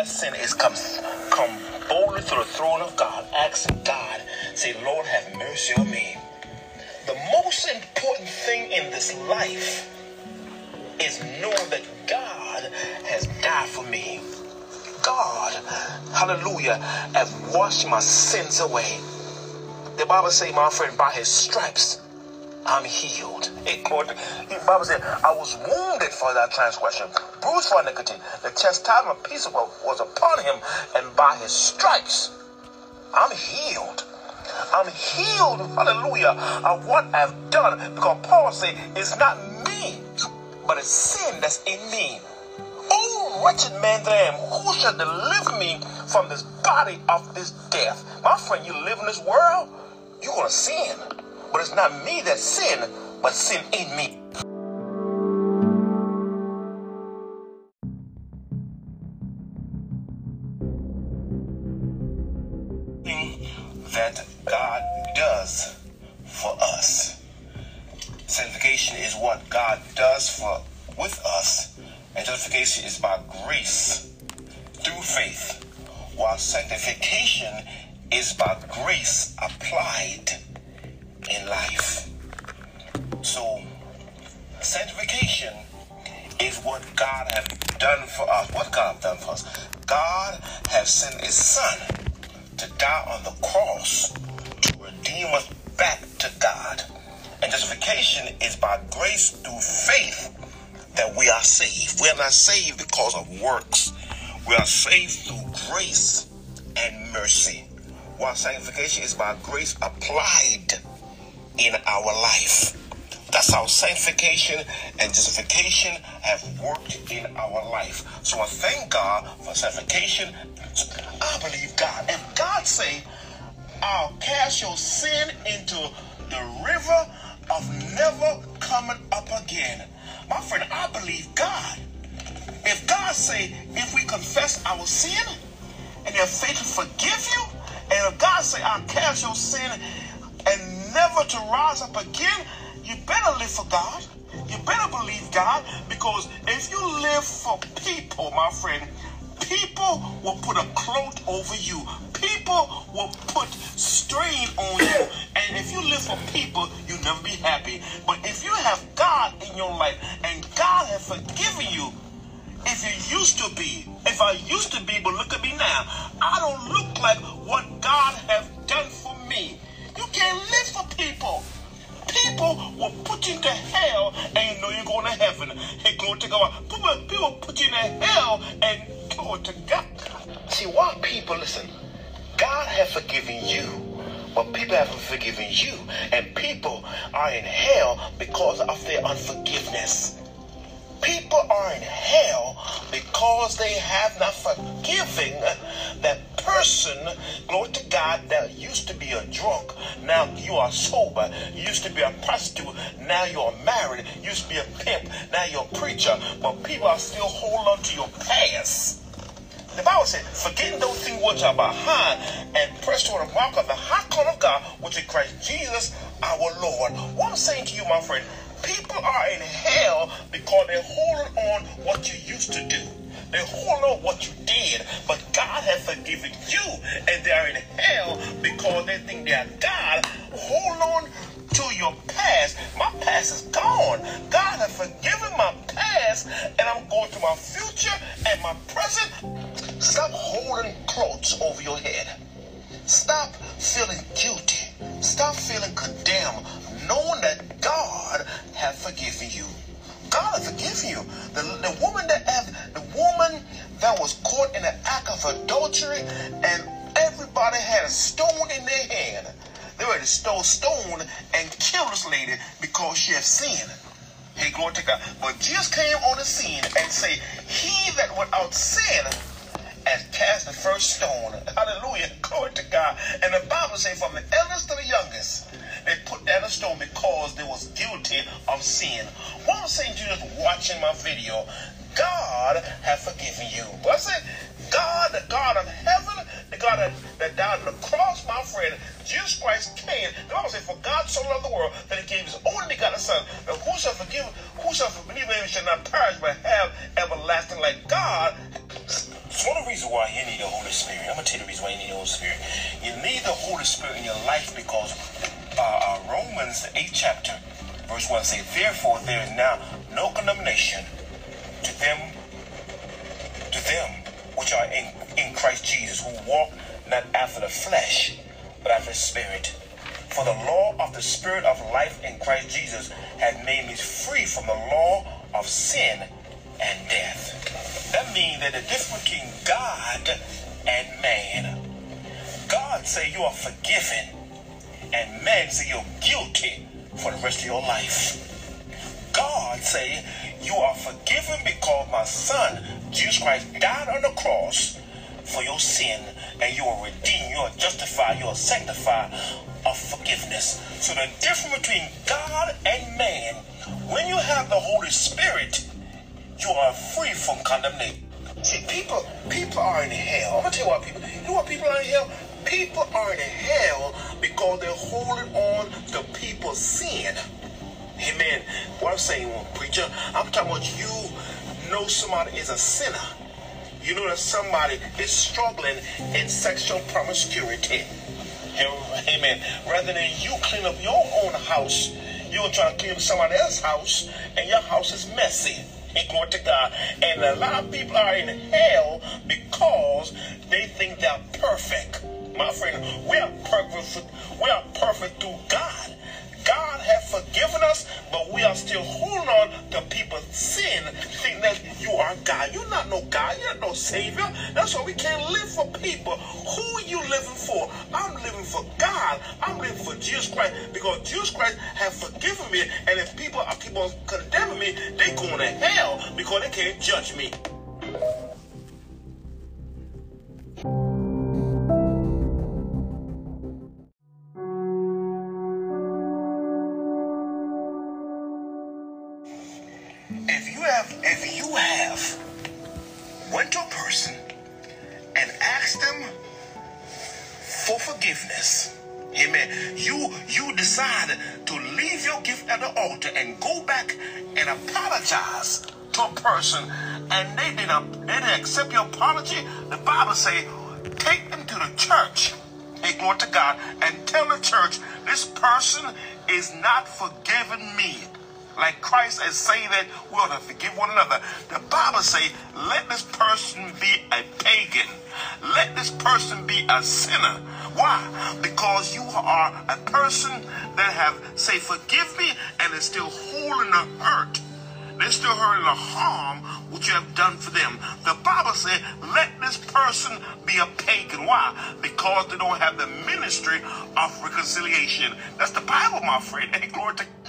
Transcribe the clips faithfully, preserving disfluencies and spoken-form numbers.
that sin is come, come boldly to the throne of God, asking God, say, Lord, have mercy on me. The most important thing in this life is knowing that God has died for me. God, hallelujah, has washed my sins away. The Bible says, my friend, by his stripes, I'm healed. It, the Bible said, I was wounded for thy transgression, bruised for iniquity. The chastisement of peace was upon him, and by his stripes, I'm healed. I'm healed, hallelujah, of what I've done. Because Paul said, it's not me, but it's sin that's in me. Oh, wretched man that I am, who shall deliver me from this body of this death? My friend, you live in this world, you're going to sin. But it's not me that sin, but sin in me. That God does for us. Sanctification is what God does for with us. And justification is by grace through faith, while sanctification is by grace applied in life. So sanctification is what God has done for us. What God has done for us. God has sent his son to die on the cross to redeem us back to God. And justification is by grace through faith that we are saved. We are not saved because of works. We are saved through grace and mercy. While sanctification is by grace applied in our life. That's how sanctification and justification have worked in our life. So I thank God for sanctification. I believe God. If God say, I'll cast your sin into the river of never coming up again. My friend, I believe God. If God say, if we confess our sin and they're faithful to forgive you, and if God say, I'll cast your sin and never to rise up again, you better live for God. You better believe God, because if you live for people, my friend, people will put a cloak over you. People will put strain on you. And if you live for people, you'll never be happy. But if you have God in your life and God has forgiven you, if you used to be, if I used to be, but look at me now, I don't look like what God has done for me. You can't live for people. People will put you into hell and you know you're going to heaven. Hey, glory to God. People, people put you into hell and glory to God. See, why people, listen, God has forgiven you, but people haven't forgiven you. And people are in hell because of their unforgiveness. People are in hell because they have not forgiven that person, glory to God, that used to be a drunk. Now you are sober. You used to be a prostitute. Now you are married. You used to be a pimp. Now you're a preacher. But people are still holding on to your past. The Bible said, forgetting those things which are behind and press toward the mark of the high call of God, which is Christ Jesus our Lord. What I'm saying to you, my friend, people are in hell because they're holding on what you used to do. They're holding on what you did. But God has forgiven you, and they're in hell because they think they're God. Hold on to your past. My past is gone. God has forgiven my past, and I'm going to my future and my present. Stop holding clothes over your head. Stop feeling guilty. Stop feeling condemned, knowing that God has forgiven you. God has forgiven you. The, the woman that have, the woman that was caught in the act of adultery, and everybody had a stone in their hand. They were to throw stone and kill this lady because she had sinned. Hey, glory to God. But Jesus came on the scene and say, he that without sin has cast the first stone. Hallelujah. Glory to God. And the Bible says from the eldest to the youngest, they put down a stone because they was guilty of sin. What I'm saying to you is watching my video, God has forgiven you. But I said, God, the God of heaven, the God that, that died on the cross, my friend, Jesus Christ came. The Bible says, for God so loved the world that he gave his only begotten son, that who shall forgive, who shall believe in him shall not perish but have everlasting life. God, it's one of the reasons reason why you need the Holy Spirit. I'm going to tell you the reason why you need the Holy Spirit. You need the Holy Spirit in your life because uh, uh, Romans, the eighth chapter, verse one says, therefore there is now no condemnation to them, to them which are in, in Christ Jesus, who walk not after the flesh, but after the Spirit. For the law of the Spirit of life in Christ Jesus had made me free from the law of sin and death. That means that the difference between God and man. God say you are forgiven, and man say you're guilty for the rest of your life. God say you are forgiven because my son, Jesus Christ, died on the cross for your sin, and you are redeemed, you are justified, you are sanctified of forgiveness. So the difference between God and man, when you have the Holy Spirit, you are free from condemnation. See, people, people are in hell. I'm gonna tell you why people. You know why people are in hell? People are in hell because they're holding on to people's sin. Amen. What I'm saying, preacher, I'm talking about you know somebody is a sinner. You know that somebody is struggling in sexual promiscuity. Amen. Rather than you clean up your own house, you're trying to clean up somebody else's house, and your house is messy. Glory to God. And a lot of people are in hell because they think they're perfect. My friend, we are perfect. We are perfect through God. God has forgiven us, but we are still holding on to people's sin, thinking that you are God. You're not no God. You're not no Savior. That's why we can't live for people. Who are you living for? I'm living for God. I'm living for Jesus Christ because Jesus Christ has forgiven me. And if people are keep on condemning me, they're going to hell because they can't judge me. If you have, if you have went to a person and asked them for forgiveness, amen, you you decided to leave your gift at the altar and go back and apologize to a person, and they didn't, they didn't accept your apology, the Bible say, take them to the church, hey, glory to God, and tell the church, this person is not forgiving me. Like Christ is saying that we ought to forgive one another. The Bible says, let this person be a pagan. Let this person be a sinner. Why? Because you are a person that have, say, forgive me, and is still holding the hurt. They're still hurting the harm which you have done for them. The Bible says, let this person be a pagan. Why? Because they don't have the ministry of reconciliation. That's the Bible, my friend. Hey, glory to God.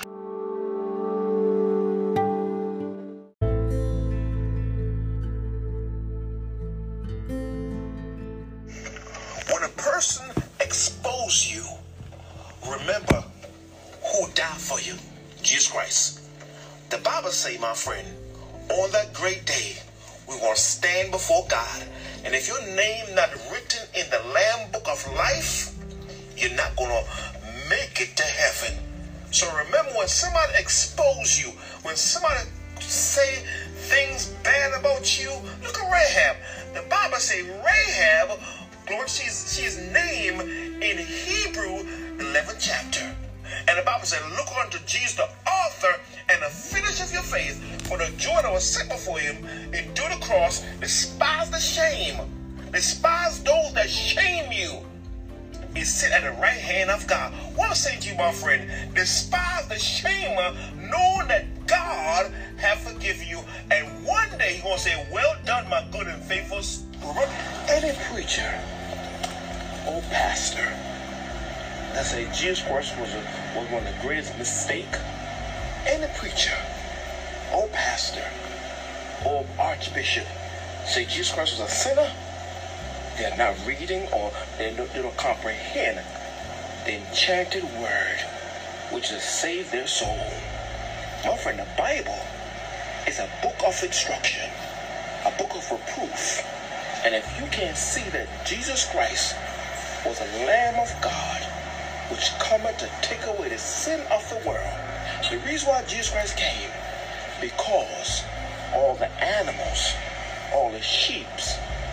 When a person exposes you, remember who died for you, Jesus Christ. The Bible say, my friend, on that great day, we will stand before God. And if your name not written in the Lamb Book of Life, you're not going to make it to heaven. So remember, when somebody expose you, when somebody say things bad about you, look at Rahab. The Bible say Rahab, Lord, she's, she's named in Hebrew eleventh chapter. And the Bible said, look unto Jesus, the author and the finisher of your faith, for the joy that was set before him, endure the cross, despise the shame, despise those that shame you. He sit at the right hand of God. What I say to you, my friend, despise the shamer, knowing that God have forgiven you. And one day he's going to say, well done, my good and faithful servant. Any preacher or pastor that say Jesus Christ was, a, was one of the greatest mistakes, any preacher or pastor or archbishop say Jesus Christ was a sinner, they're not reading or they don't, they don't comprehend the enchanted word which has saved their soul. My friend, the Bible is a book of instruction, a book of reproof. And if you can't see that Jesus Christ was the Lamb of God, which cometh to take away the sin of the world. The reason why Jesus Christ came, because all the animals, all the sheep,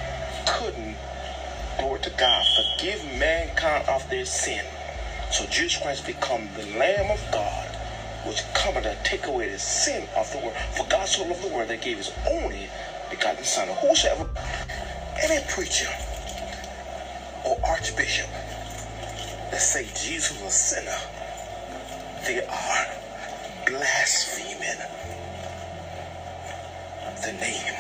couldn't, glory to God, forgive mankind of their sin. So Jesus Christ become the Lamb of God, which cometh to take away the sin of the world. For God so loved the world that gave his only begotten Son. Whosoever, any preacher or archbishop that say Jesus was a sinner, they are blaspheming the name.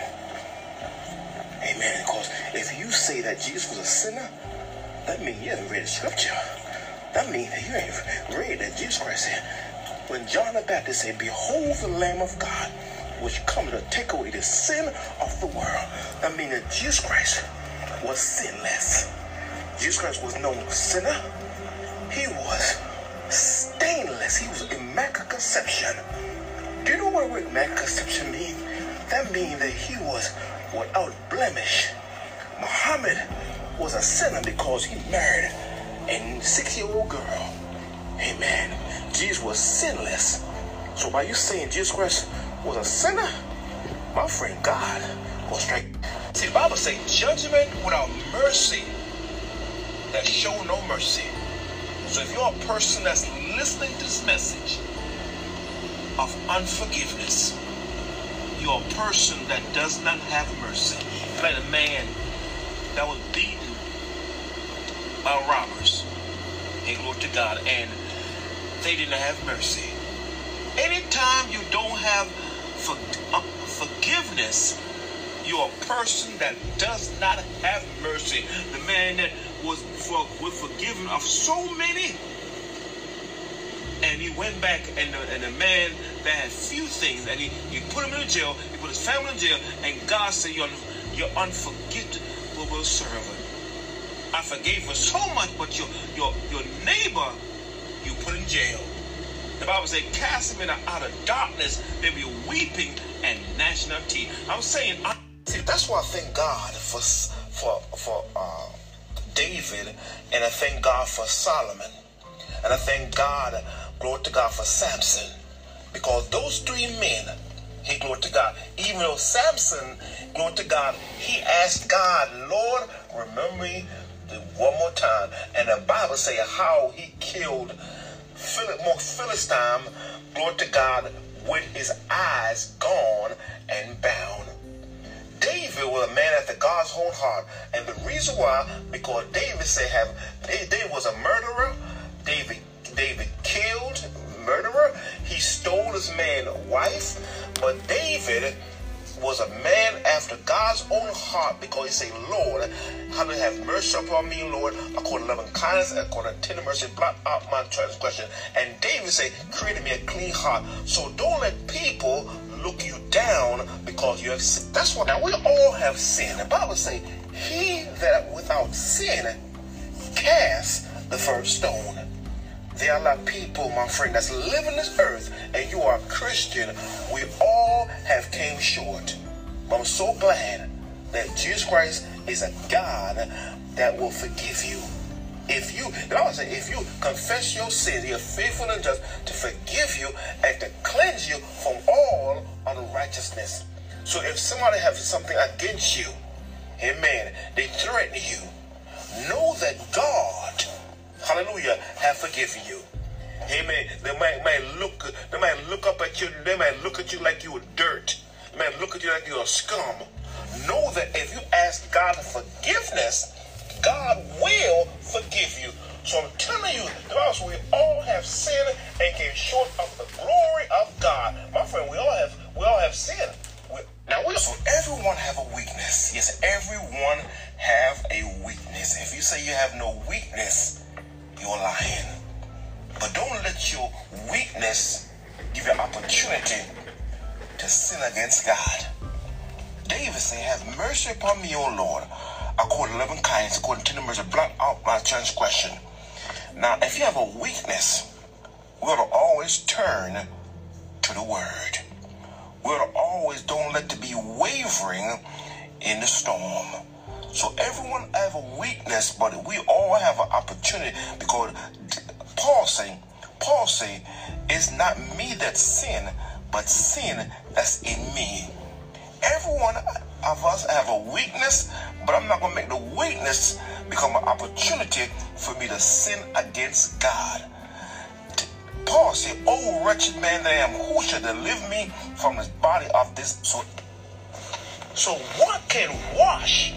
Amen. Because if you say that Jesus was a sinner, that means you haven't read the scripture. That means that you ain't read that Jesus Christ said, when John the Baptist said, behold the Lamb of God, which cometh to take away the sin of the world. That means that Jesus Christ was sinless. Jesus Christ was no sinner. He was stainless. He was immaculate conception. Do you know what word immaculate conception means? That means that he was without blemish. Muhammad was a sinner because he married a six-year-old girl. Amen. Jesus was sinless. So by you saying Jesus Christ was a sinner, my friend, God will strike. See, the Bible says judgment without mercy that show no mercy. So if you're a person that's listening to this message of unforgiveness, you're a person that does not have mercy. Like a man that was beaten by robbers. Hey, glory to God. And they didn't have mercy. Anytime you don't have for, uh, forgiveness, you're a person that does not have mercy. The man that was, for, was forgiven of so many, and he went back, and the, and the man that had few things, and he, he put him in jail, he put his family in jail, and God said, you're, you're unforgivable servant. I forgave you so much, but your, your, your neighbor, you put in jail. The Bible says, cast them in out of darkness, they be weeping and gnashing of teeth. I'm saying, I, see, that's why I thank God for, for, for uh, David, and I thank God for Solomon, and I thank God, glory to God, for Samson, because those three men, he, glory to God, even though Samson, glory to God, he asked God, Lord, remember me one more time. And the Bible say how he killed Philistine, glory to God, with his eyes gone and bound. David was a man after God's own heart, and the reason why, because David said, "Have David was a murderer. David David killed, murderer. He stole his man's wife, but David was a man after God's own heart, because he said, Lord, how to have mercy upon me, Lord, according to loving kindness, according to tender mercy, blot out my transgression." And David said, create me a clean heart. So don't let people look you down because you have sinned. That's why now we all have sinned. The Bible says, he that without sin cast the first stone. There are a lot of people, my friend, that's living this earth, and you are a Christian. We all have came short. But I'm so glad that Jesus Christ is a God that will forgive you. If you, the Bible says, if you confess your sins, He is faithful and just to forgive you and to cleanse you from all unrighteousness. So if somebody has something against you, amen, they threaten you, know that God, hallelujah, have forgiven you. Amen. They might, might look, they might look up at you, they might look at you like you were dirt. They might look at you like you're a scum. Know that if you ask God for forgiveness, God will forgive you. So I'm telling you, the Bible says we all have sinned and came short of the glory of God. My friend, we all have, we all have sinned. We, now, we, so everyone have a weakness. Yes, everyone have a weakness. If you say you have no weakness, you're lying. But don't let your weakness give you an opportunity to sin against God. David said, have mercy upon me, O Lord, according to loving kindness, according to the mercy, blot out my transgression. Now, if you have a weakness, we ought to always turn to the word. We ought to always don't let it be wavering in the storm. So everyone have a weakness, but we all have an opportunity, because Paul say, Paul say, it's not me that sin, but sin that's in me. Everyone of us have a weakness, But I'm not going to make the weakness become an opportunity for me to sin against God. Paul said, "Oh, wretched man that I am, who shall deliver me from this body of this?" So, so what can wash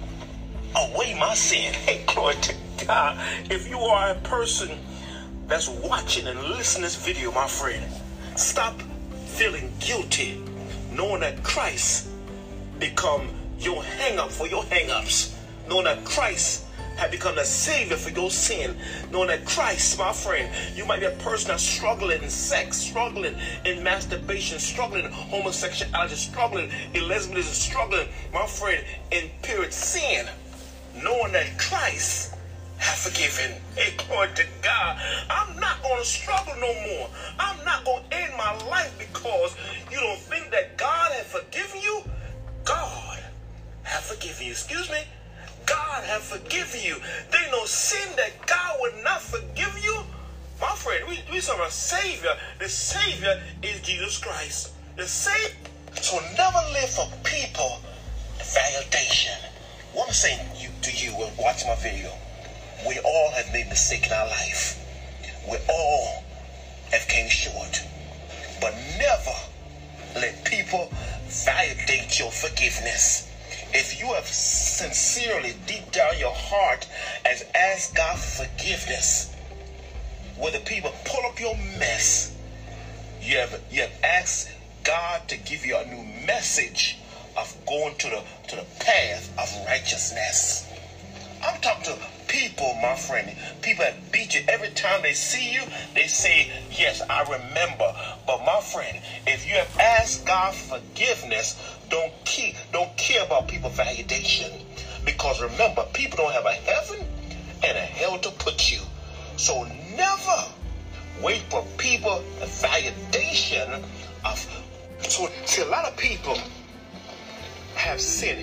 away my sin? Hey, glory to God. If you are a person that's watching and listening to this video, my friend, stop feeling guilty, knowing that Christ become your hang-up for your hang-ups, knowing that Christ have become the savior for your sin, knowing that Christ, my friend, you might be a person that's struggling in sex, struggling in masturbation, struggling in homosexuality, struggling in lesbianism, struggling, my friend, in period sin, knowing that Christ have forgiven. Hey, glory to God. I'm not going to struggle no more. I'm not going to end my life because you don't think that God has forgiven you. God have forgiven you. Excuse me? God have forgiven you. There ain't no sin that God would not forgive you. My friend, we, we serve a Savior. The Savior is Jesus Christ. The Savior. So never live for people validation. What I'm saying you, to you when watching my video, we all have made mistakes in our life. We all have came short. But never let people validate your forgiveness. If you have sincerely, deep down your heart, has asked God forgiveness, whether people pull up your mess, you have you have asked God to give you a new message of going to the to the path of righteousness. I'm talking to people, my friend. People that beat you every time they see you. They say, "Yes, I remember." But my friend, if you have asked God forgiveness, don't keep, don't care about people validation, because remember, people don't have a heaven and a hell to put you. So never wait for people validation of. So see, a lot of people have sin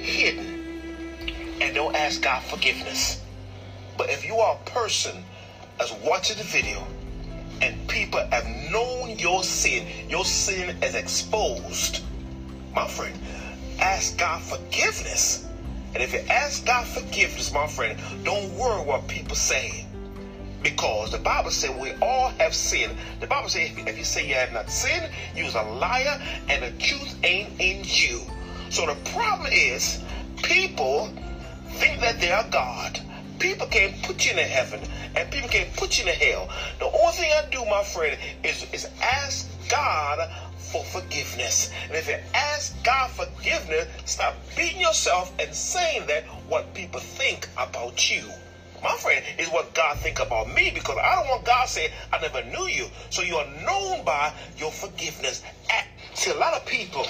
hidden and don't ask God forgiveness. But if you are a person that's watching the video and people have known your sin, your sin is exposed, my friend, ask God forgiveness. And if you ask God forgiveness, my friend, don't worry what people say. Because the Bible said we all have sinned. The Bible says if you say you have not sinned, you're a liar and the truth ain't in you. So the problem is people think that they are God. People can't put you in heaven and people can't put you in hell. The only thing I do, my friend, is, is ask God for forgiveness. And if you ask God forgiveness, stop beating yourself and saying that what people think about you. My friend, is what God think about me, because I don't want God to say, "I never knew you." So you are known by your forgiveness. See, a lot of people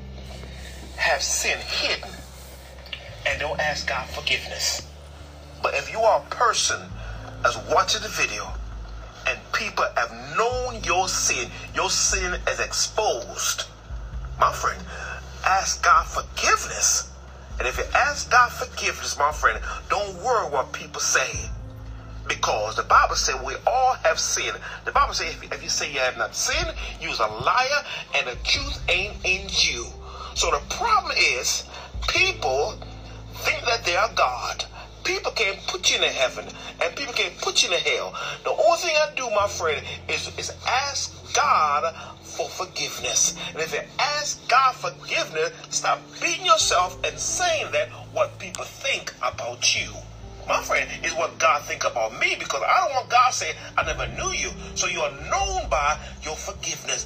have sin hidden and don't ask God forgiveness. But if you are a person that's watching the video and people have known your sin, your sin is exposed, my friend, ask God forgiveness. And if you ask God forgiveness, my friend, don't worry what people say. Because the Bible said we all have sinned. The Bible says if, if you say you have not sinned, you're a liar and the truth ain't in you. So the problem is people think that they are God. People can't put you in heaven and people can't put you in hell. The only thing I do, my friend, is, is ask God for forgiveness. And if you ask God forgiveness, stop beating yourself and saying that what people think about you. My friend, is what God think about me, because I don't want God to say, "I never knew you." So you are known by your forgiveness.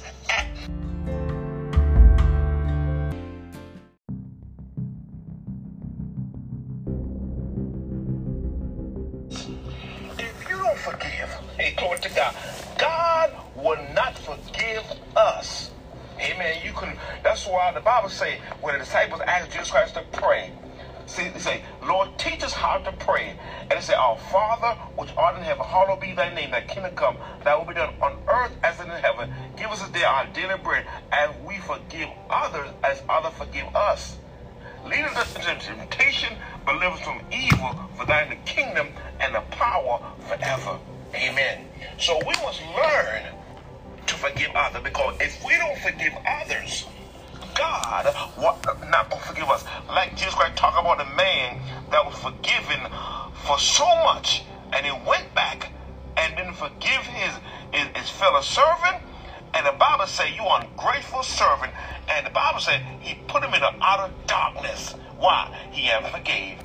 If you don't forgive, hey, glory to God, God will not forgive us. Amen. You can. That's why the Bible say when the disciples asked Jesus Christ to pray, see, they say, "Lord, teach us how to pray." And they say, "Our Father, which art in heaven, hallowed be thy name. Thy kingdom come. Thy will be done on earth as in heaven. Give us this day our daily bread, as we forgive others as others forgive us. Lead us into temptation, but deliver us from evil. For thine is the kingdom and the power forever." Amen. So we must learn to forgive others, because if we don't forgive others, God what, not going to forgive us. Like Jesus Christ talk about the man forgiven for so much, and he went back and didn't forgive his, his, his fellow servant. And the Bible says, you ungrateful servant. And the Bible said he put him in the outer darkness. Why? He haven't forgave.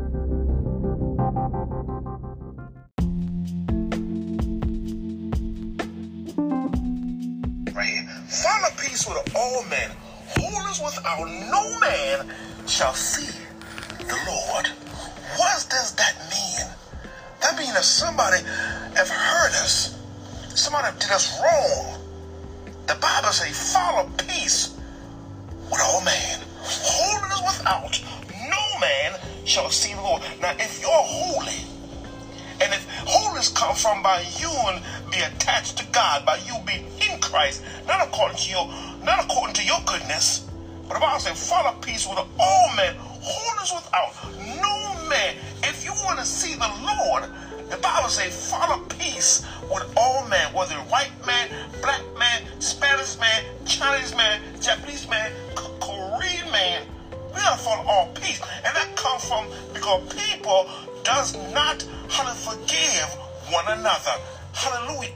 Right here. Follow peace with all men. Wholeness without no man shall see the Lord. What does that mean? That means that somebody have hurt us. Somebody did us wrong. The Bible says, follow peace with all men. Holiness without no man shall see the Lord. Now, if you're holy, and if holiness comes from by you and be attached to God, by you being in Christ, not according to your, not according to your goodness, but the Bible says, follow peace with all men. Holiness without no man. If you want to see the Lord, the Bible says, follow peace with all men, whether white man, black man, Spanish man, Chinese man, Japanese man, Korean man. We gotta follow all peace. And that comes from because people does not how to forgive one another. Hallelujah.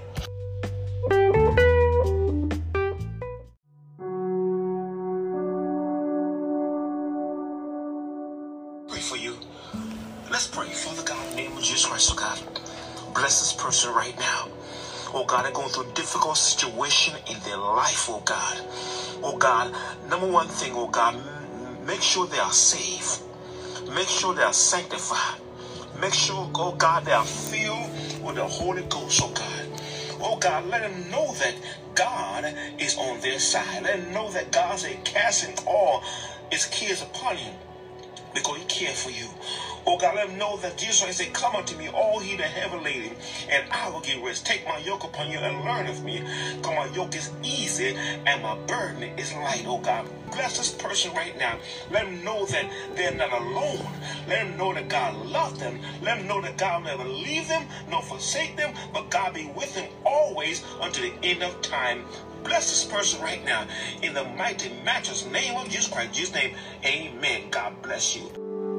Pray for you. Let's pray. Father God, in the name of Jesus Christ, oh God, bless this person right now. Oh God, they're going through a difficult situation in their life, oh God. Oh God, number one thing, oh God, make sure they are saved. Make sure they are sanctified. Make sure, oh God, they are filled with the Holy Ghost, oh God. Oh God, let them know that God is on their side. Let them know that God is casting all his cares upon you, because he cares for you. Oh God, let them know that Jesus Christ said, come unto me, all ye that heavy laden, and I will give rest. Take my yoke upon you and learn of me. Because my yoke is easy and my burden is light. Oh God, bless this person right now. Let them know that they're not alone. Let them know that God loves them. Let them know that God will never leave them, nor forsake them, but God be with them always unto the end of time. Bless this person right now in the mighty, matchless name of Jesus Christ. In Jesus' name, amen. God bless you.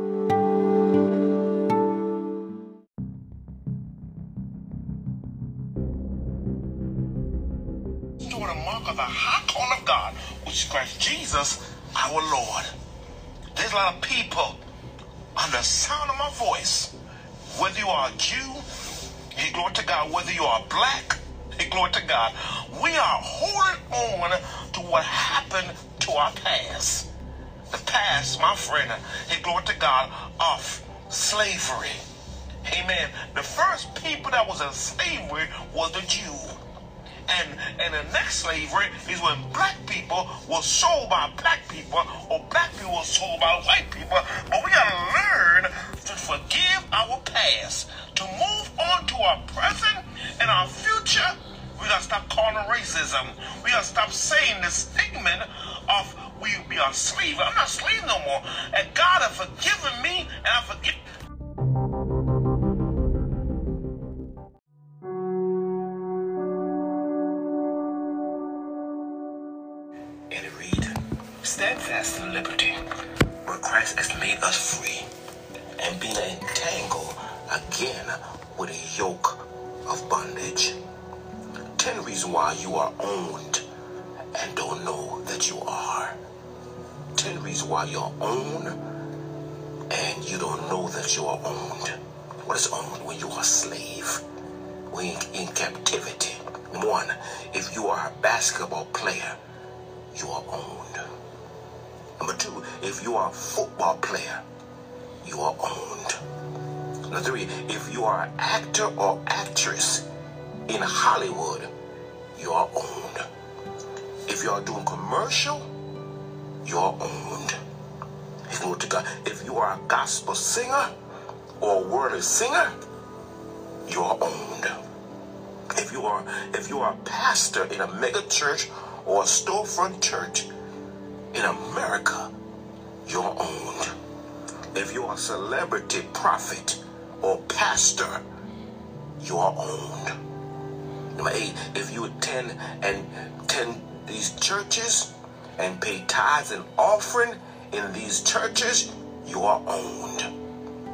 Doing a mark of the high calling of God, which is Christ Jesus, our Lord. There's a lot of people under the sound of my voice. Whether you are a Jew, hey, glory to God. Whether you are black, hey, glory to God. We are holding on to what happened to our past. The past, my friend, hey, glory to God, of slavery. Amen. The first people that was in slavery was the Jew. And, and the next slavery is when black people were sold by black people, or black people were sold by white people. But we got to learn to forgive our past, to move on to our present and our future. We got to stop calling it racism. We got to stop saying the statement of we be a slave. I'm not a slave no more. And God has forgiven me, and I forgive. And it read, steadfast in liberty, where Christ has made us free, and being entangled again with a yoke of bondage. Ten reasons why you are owned and don't know that you are. Ten reasons why you're owned and you don't know that you are owned. What is owned? When you are a slave, when you're in captivity. One, if you are a basketball player, you are owned. Number two, if you are a football player, you are owned. Number three, if you are an actor or actress in Hollywood, you are owned. If you are doing commercial, you are owned. Glory to God. If you are a gospel singer or a worldly singer, you are owned. If you are if you are a pastor in a mega church or a storefront church in America, you are owned. If you are a celebrity prophet or pastor, you are owned. Number eight, if you attend and attend these churches and pay tithes and offering in these churches, you are owned.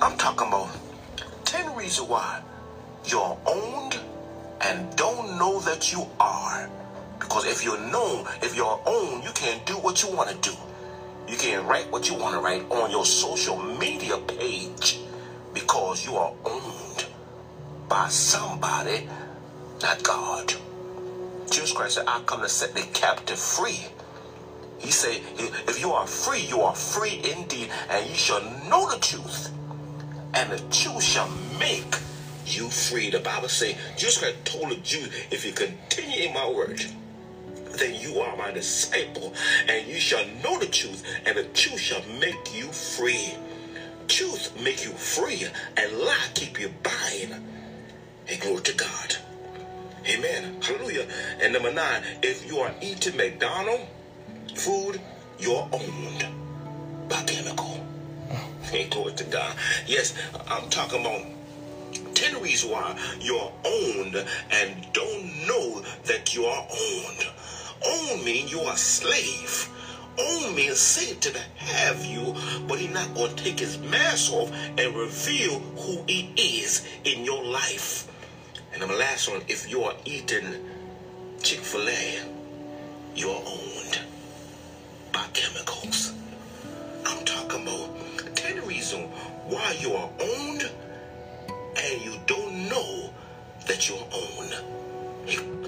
I'm talking about ten reasons why you're owned and don't know that you are. Because if you're known, if you're owned, you can't do what you want to do. You can't write what you want to write on your social media page because you are owned by somebody, not God. Jesus Christ said, I come to set the captive free. He said, if you are free, you are free indeed, and you shall know the truth, and the truth shall make you free. The Bible says, Jesus Christ told the Jews, if you continue in my word, then you are my disciple, and you shall know the truth, and the truth shall make you free. Truth make you free, and lie keep you bind. And glory to God. Amen. Hallelujah. And number nine, if you are eating McDonald's food, you're owned by chemical. Hey, glory to God. Yes, I'm talking about ten reasons why you're owned and don't know that you are owned. Own means you are a slave. Own means Satan have you, but he's not going to take his mask off and reveal who he is in your life. And the last one, if you are eating Chick-fil-A, you're owned by chemicals. I'm talking about ten reasons why you are owned and you don't know that you're owned.